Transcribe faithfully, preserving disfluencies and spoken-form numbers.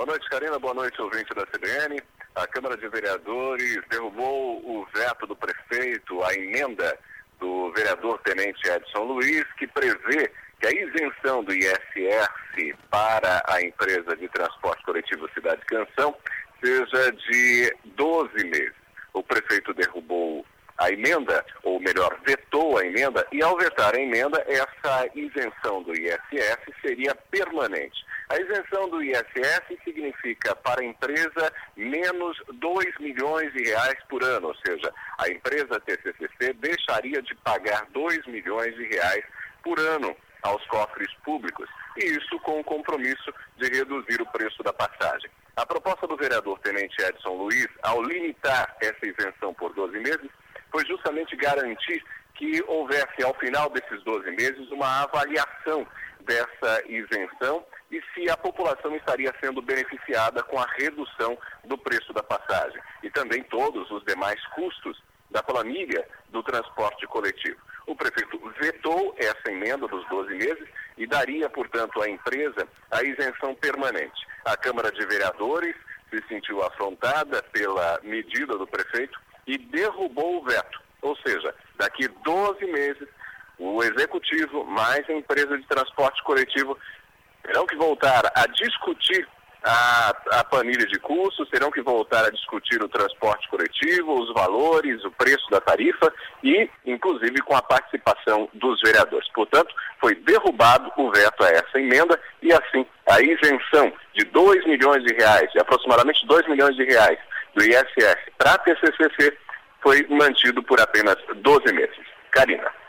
Boa noite, Karina. Boa noite, ouvinte da C B N. A Câmara de Vereadores derrubou o veto do prefeito, a emenda do vereador Tenente Edson Luiz, que prevê que a isenção do I S S para a empresa de transporte coletivo Cidade Canção seja de doze meses. O prefeito derrubou a emenda, ou melhor, vetou a emenda, e ao vetar a emenda, essa isenção do I S S seria permanente. A isenção do I S S significa para a empresa menos dois milhões de reais por ano, ou seja, a empresa T C C C deixaria de pagar dois milhões de reais por ano aos cofres públicos, e isso com o compromisso de reduzir o preço da passagem. A proposta do vereador Tenente Edson Luiz, ao limitar essa isenção por doze meses, foi justamente garantir que houvesse, ao final desses doze meses, uma avaliação dessa isenção e se a população estaria sendo beneficiada com a redução do preço da passagem e também todos os demais custos da planilha do transporte coletivo. O prefeito vetou essa emenda dos doze meses e daria, portanto, à empresa a isenção permanente. A Câmara de Vereadores se sentiu afrontada pela medida do prefeito e derrubou o veto. Ou seja, daqui doze meses, o Executivo mais a empresa de transporte coletivo terão que voltar a discutir a, a planilha de custos, terão que voltar a discutir o transporte coletivo, os valores, o preço da tarifa e, inclusive, com a participação dos vereadores. Portanto, foi derrubado o veto a essa emenda e, assim, a isenção de dois milhões de reais, de aproximadamente dois milhões de reais do I S S para a T C C C foi mantido por apenas doze meses. Karina.